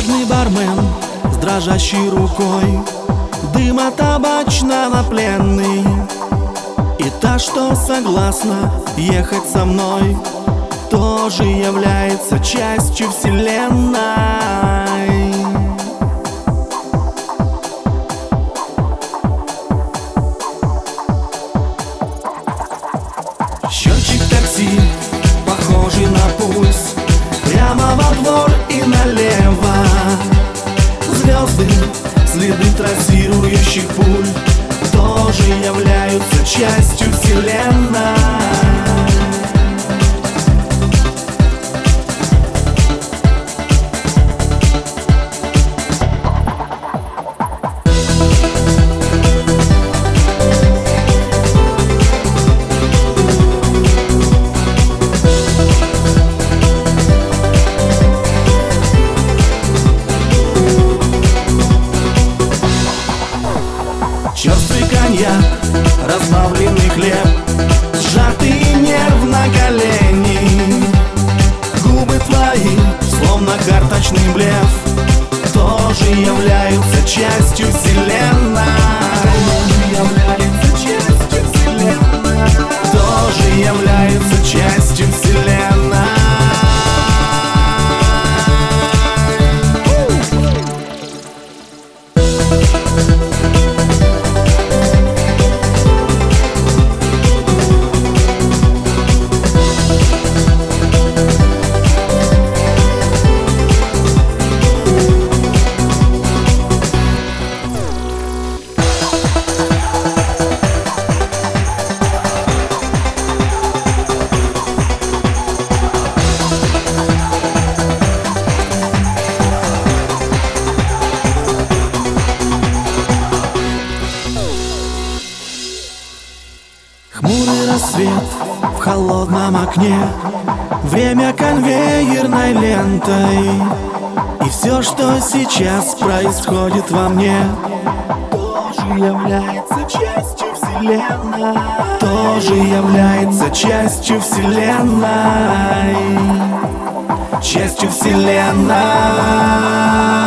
Бедный бармен с дрожащей рукой, дыма табачного пленный. И та, что согласна ехать со мной, тоже является частью вселенной. Счетчик такси, похожий на пульс, прямо во двор и налево. Звезды, следы трассирующих пуль, тоже являются частью вселенной. Черствый коньяк, разбавленный хлеб, сжатый нерв на колени. Губы твои, словно карточный блеф, тоже являются частью вселенной. Тоже являются частью вселенной. Хмурый рассвет в холодном окне, время конвейерной лентой. И все, что сейчас происходит во мне, тоже является частью вселенной. Тоже является частью вселенной. Частью вселенной.